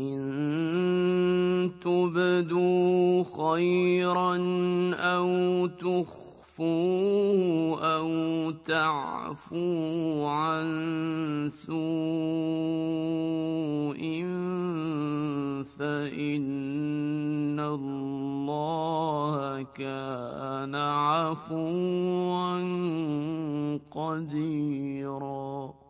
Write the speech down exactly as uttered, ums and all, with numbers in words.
إن تبدوا خيرا أو تخفوه أو تعفوا عن سوء فإن الله كان عفوا قديرا.